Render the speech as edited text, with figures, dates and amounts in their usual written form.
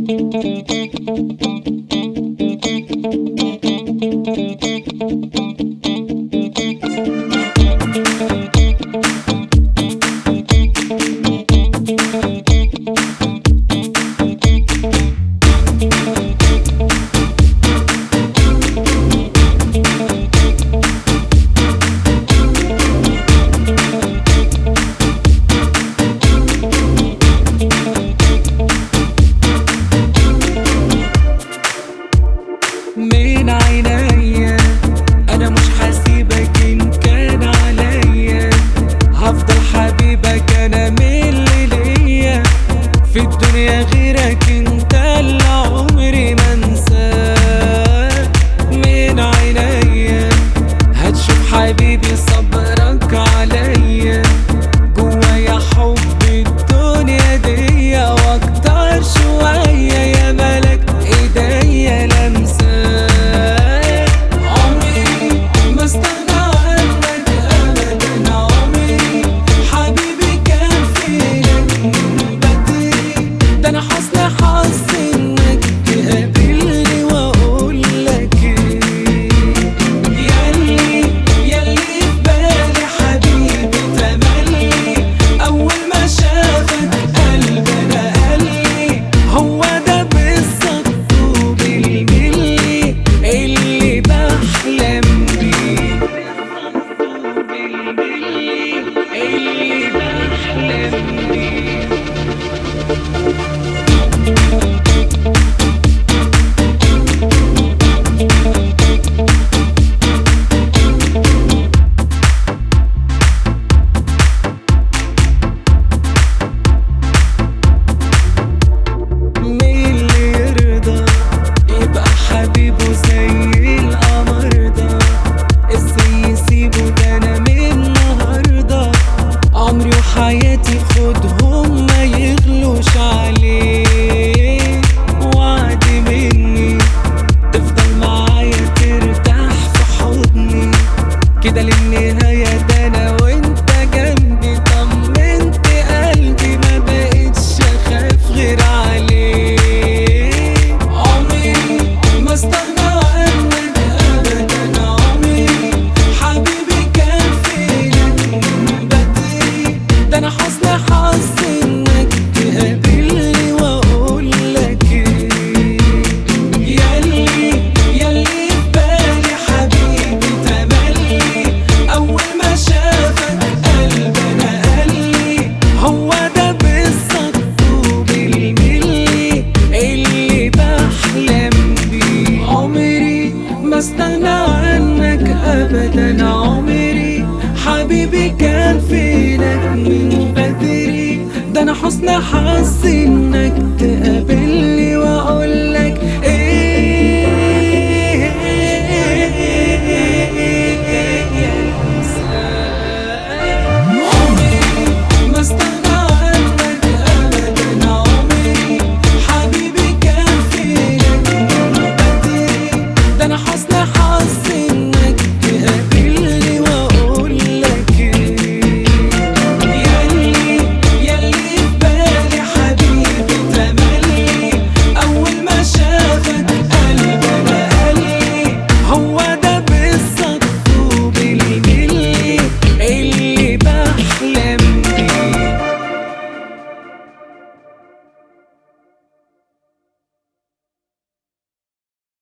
من عينيا انا مش حاسبك، ان كان عليا هفضل حبيبك، انا من اللي ليا في الدنيا غيرك، انت اللي عمري ما انساه. من عينيا هتشوف حبيبي صبرك عليا، جوايا حب الدنيا دي واكتر شوية، يا ملك ايديا لمسة. انا حسن حظ انك تقابلني واقول لك ياللي في بالي حبيبي تملي، اول ما شافك قلبنا قالي هو ده بالظبط وبالملي اللي بحلم بيه، اللي بحلم بيه. حبيبه زي القمر ده، ازاي يسيبه ده؟ انا من النهارده عمري وحياتي خدهم ما يغلوش عليه، وعد مني تفضل معايا ترتاح في حضني كده للنهاية، ده انا وانت جنبي طمنت قلبي، ما بقتش اخاف غير عليه. انا حسن حظ انك تقابلني واقول لك ياللي في بالي حبيبي تملي، اول ما شافك قلبنا قالي هو ده بالظبط وبالملي اللي بحلم بيه. عمري ما استغنى عنك ابدا، عمري حبيبي كان فينك من بدري، ده انا حسن حظ